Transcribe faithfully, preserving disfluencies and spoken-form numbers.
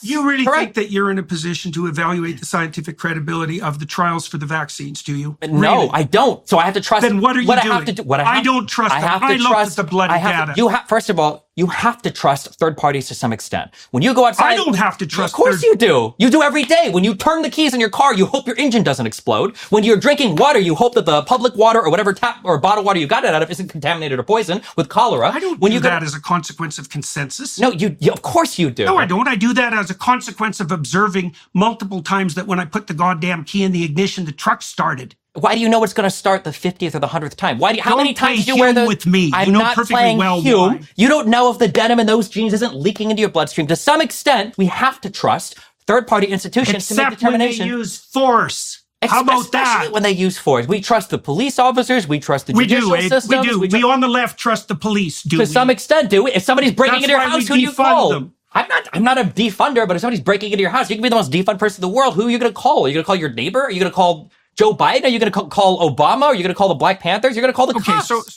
You really correct. think that you're in a position to evaluate the scientific credibility of the trials for the vaccines, do you? No, really? I don't. So I have to trust. Then what are you what doing? I have to do. What I, have, I don't trust I them. have to I looked trust at the bloody I have data. To, you have, first of all, you have to trust third parties to some extent. When you go outside, I don't have to trust. Of course third- you do. You do every day. When you turn the keys in your car, you hope your engine doesn't explode. When you're drinking water, you hope that the public water or whatever tap or bottled water you got it out of isn't contaminated or poison with cholera. I don't when do you that go, as a consequence of consensus. No, you, you. Of course you do. No, I don't. I do that as a consequence of observing multiple times that when I put the goddamn key in the ignition, the truck started. Why do you know it's going to start the fiftieth or the hundredth time? Why do you, how Don't many play times do you wear Hume the, with me. I'm You know not perfectly playing well Hume. why. You don't know if the denim in those jeans isn't leaking into your bloodstream. To some extent, we have to trust third-party institutions to make Except when they determination. use force. How about that? Especially when they use force. We trust the police officers. We trust the We judicial do, eh? systems. We do. We, tr- on the left trust the police, do to we? some extent, do we? If somebody's breaking That's into your why we house, who do you defund call? them. I'm not. I'm not a defunder, but if somebody's breaking into your house, you can be the most defund person in the world. Who are you going to call? Are you going to call your neighbor? Are you going to call Joe Biden? Are you going to call Obama? Are you going to call the Black Panthers? You're going to call the Okay, cops. so